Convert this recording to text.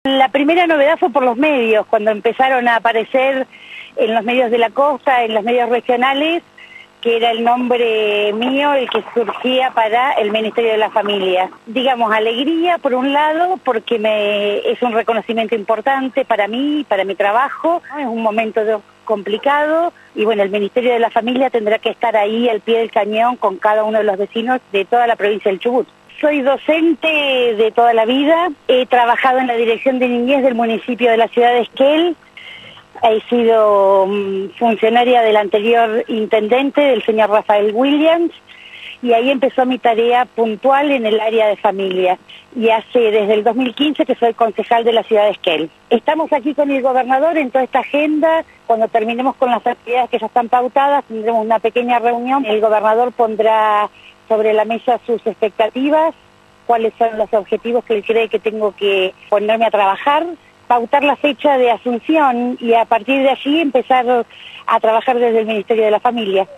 La primera novedad fue por los medios, cuando empezaron a aparecer en los medios de la costa, en los medios regionales, que era el nombre mío el que surgía para el Ministerio de la Familia. Digamos, alegría por un lado, porque es un reconocimiento importante para mí, para mi trabajo, ¿no? Es un momento complicado y bueno, el Ministerio de la Familia tendrá que estar ahí al pie del cañón con cada uno de los vecinos de toda la provincia del Chubut. Soy docente de toda la vida, he trabajado en la Dirección de Niñez del municipio de la ciudad de Esquel, he sido funcionaria del anterior intendente, del señor Rafael Williams, y ahí empezó mi tarea puntual en el área de familia. Y desde el 2015 que soy concejal de la ciudad de Esquel. Estamos aquí con el gobernador en toda esta agenda. Cuando terminemos con las actividades que ya están pautadas, tendremos una pequeña reunión. El gobernador pondrá sobre la mesa sus expectativas, cuáles son los objetivos que él cree que tengo que ponerme a trabajar, pautar la fecha de asunción y a partir de allí empezar a trabajar desde el Ministerio de la Familia.